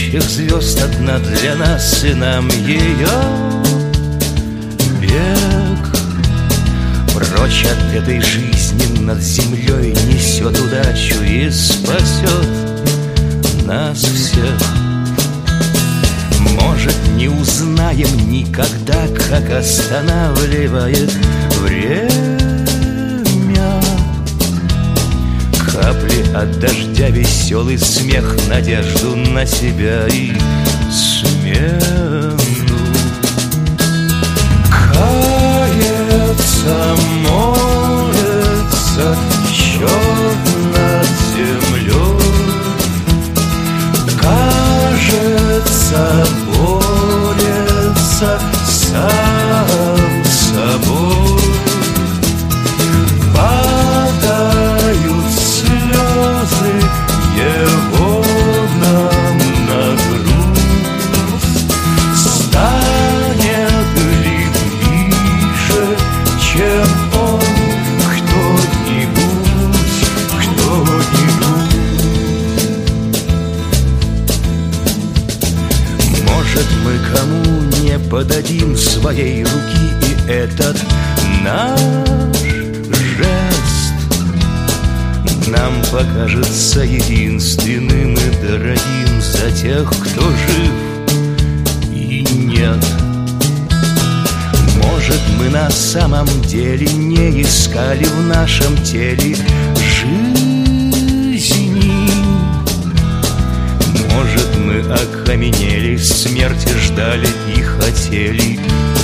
падающих звезд одна для нас, и нам ее бег. Прочь от этой жизни над землей несет удачу и спасет нас всех. Может, не узнаем никогда, как останавливает время. Капли от дождя, веселый смех, надежду на себя и смену. Кается, молится счет над землей. Кажется, борется сам собой. Падают слезы его нам на грудь. Станет ли ближе, чем он, кто-нибудь? Может, мы кому не подадим своей руки, и этот наш жест нам покажется единственным и дорогим за тех, кто жив и нет. Может, мы на самом деле не искали в нашем теле жизни. Может, мы окаменели, смерти ждали и хотели